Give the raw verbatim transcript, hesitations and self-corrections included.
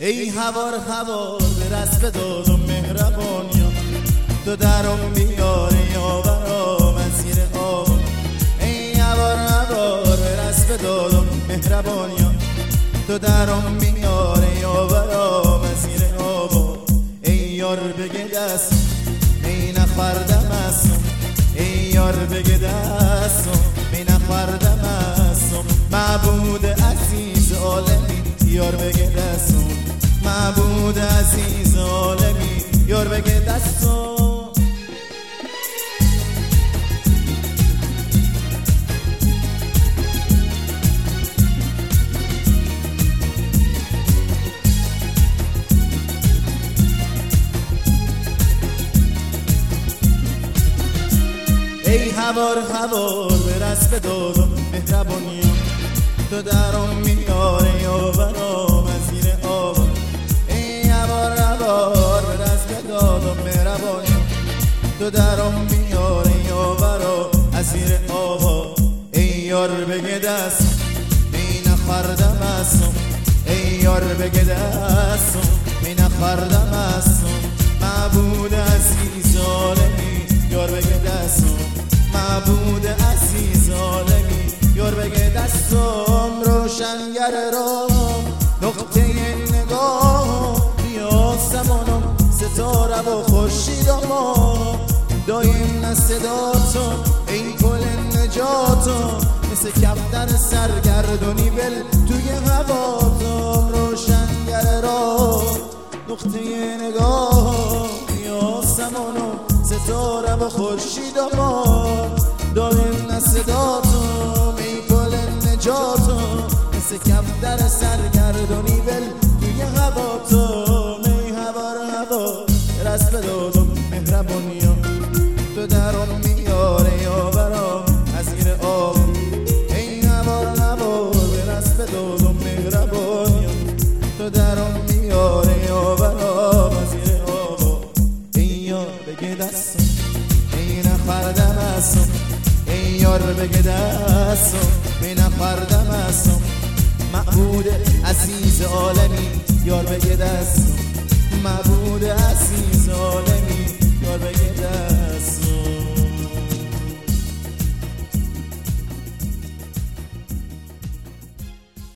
ای هوار هوار برس به داد و مهربانیا تو درم بیاره یا برام مسیر آب ای هوار هوار برس به داد و مهربانیا تو درم بیاره یا برام مسیر آب ای یار بگه دست ای نخوردم اسم ای یار بگه دست ای نخوردم اسم معبود عزیز عالمی یار بگه دست معبود عزیز عالمی یار بگه دست ای هوار هوار برس به داد و مهربانی تو درم میاره یا برام مسیر آب ای هوار هوار برس به داد و مهربانی تو درم میاره یا برام مسیر آب ای یار بگه دست ای نخوردم اسم ای یار بگه دست ای نخوردم اسم معبود عزیز عالمی یار بگه دست معبود عزیز عالمی یار بگه دستم روشنگر رام نقطه نگاه بیا زمانم ستاره و خورشیدم دایم نه صداتم ای کل نجاتم مثل کفتر سرگردونی بل توی هواتم روشنگر رام نقطه نگاه بیا زمانم ستاره و خورشیدم دایم نه صداتم ای کل نجاتم مثل کفتر سرگردونی بل توی هواتم ای هوار هوا برس به داد و مهربانیا تو درم میاره یا برام مسیر آب ای هوار هوا برس به داد و مهربانیا تو درم میاره یا برام مسیر آب ای یار بگه دستم ای نخوردم اسم ای یار بگه دستم ای نخوردم اسم معبود عزیز عالمی یار بگه دستم معبود عزیز عالمی یار بگه